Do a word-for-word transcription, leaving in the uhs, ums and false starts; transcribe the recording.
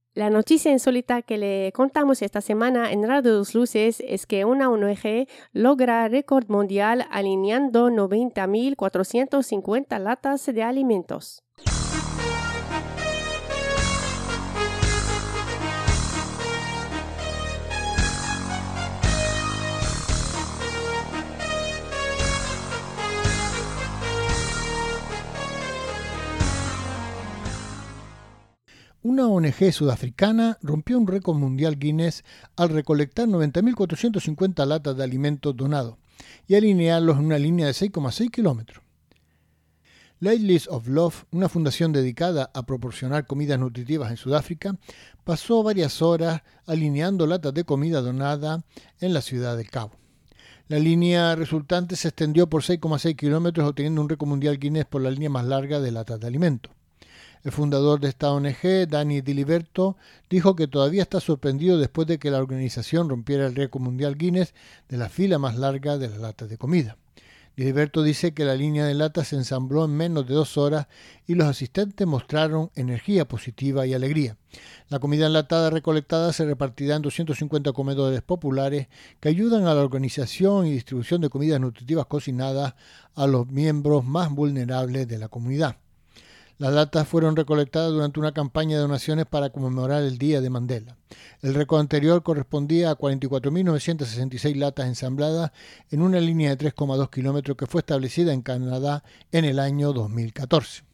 La noticia insólita que le contamos esta semana en Radio Dos Luces es que una O N G logra récord mundial alineando noventa mil cuatrocientas cincuenta latas de alimentos. Una O N G sudafricana rompió un récord mundial Guinness al recolectar noventa mil cuatrocientas cincuenta latas de alimentos donados y alinearlos en una línea de seis coma seis kilómetros. Ladies of Love, una fundación dedicada a proporcionar comidas nutritivas en Sudáfrica, pasó varias horas alineando latas de comida donada en la ciudad del Cabo. La línea resultante se extendió por seis coma seis kilómetros, obteniendo un récord mundial Guinness por la línea más larga de latas de alimentos. El fundador de esta O N G, Danny Diliberto, dijo que todavía está sorprendido después de que la organización rompiera el récord mundial Guinness de la fila más larga de las latas de comida. Diliberto dice que la línea de latas se ensambló en menos de dos horas y los asistentes mostraron energía positiva y alegría. La comida enlatada recolectada se repartirá en doscientos cincuenta comedores populares que ayudan a la organización y distribución de comidas nutritivas cocinadas a los miembros más vulnerables de la comunidad. Las latas fueron recolectadas durante una campaña de donaciones para conmemorar el Día de Mandela. El récord anterior correspondía a cuarenta y cuatro mil novecientas sesenta y seis latas ensambladas en una línea de tres coma dos kilómetros que fue establecida en Canadá en el año dos mil catorce.